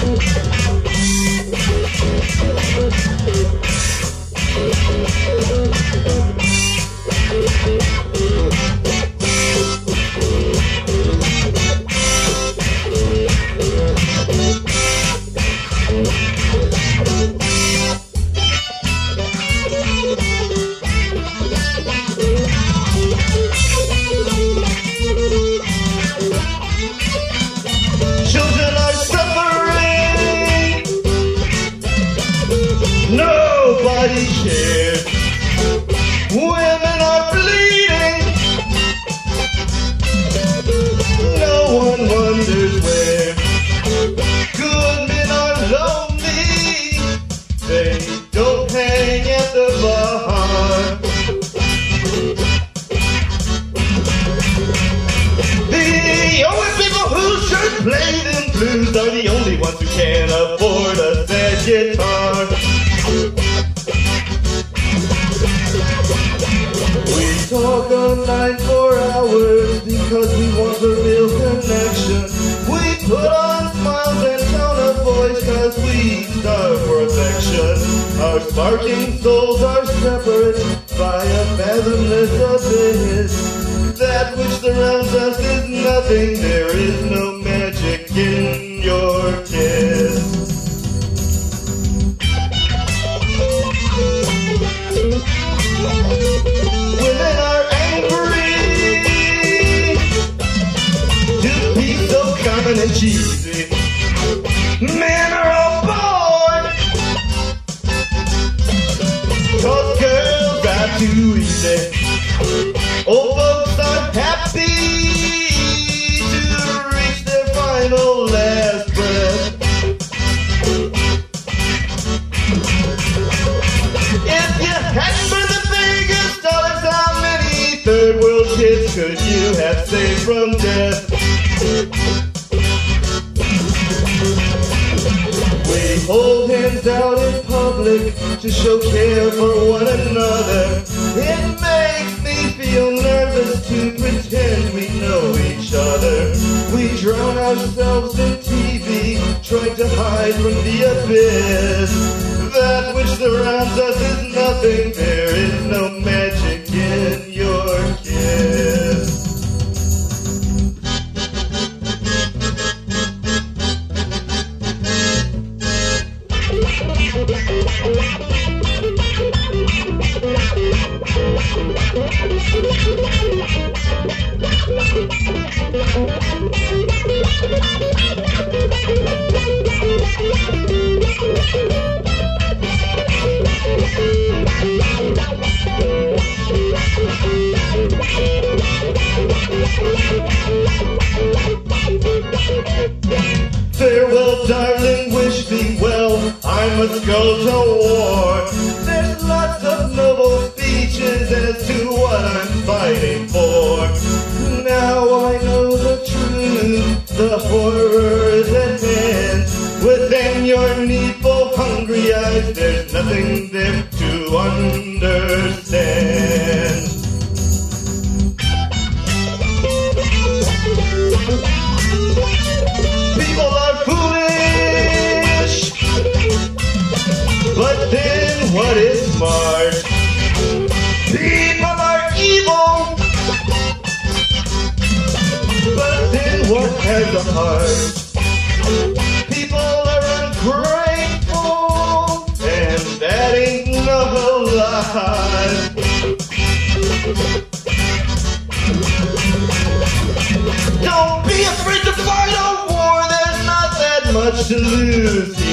Children are suffering, nobody cares. Women are bleeding, no one wonders where. Good men are lonely, they don't hang at the bar. The only people who should play them blues are the only ones who can afford a sad guitar. We talk online for hours because we want the real connection. We put on smiles and tone of voice cause we starve for affection. Our sparking souls are separate by a fathomless abyss. That which surrounds us is nothing, there is no magic in your kiss. Women are angry to be so common and cheesy. Men are all bored cause girls got too easy. Old folks are happy to reach their final last breath. If you hadn't burned the biggest dollars, how many third world kids could you have saved from death? We hold hands out in public to show care for one another. It makes me feel nervous to pretend we know each other. We drown ourselves in TV, trying to hide from the abyss. That which surrounds us is nothing, there is no magic in your kiss. Farewell, darling, wish thee well, I must go to war. There's lots of noble speeches as to what I'm fighting for. Now I know the truth, the horror is at hand. Within your needful hungry eyes, there's nothing there to understand. People are foolish, but then what is smart? People are evil, but then what has a heart? People are ungrateful, and that ain't no lie. Don't be afraid to fight a war, there's not that much to lose.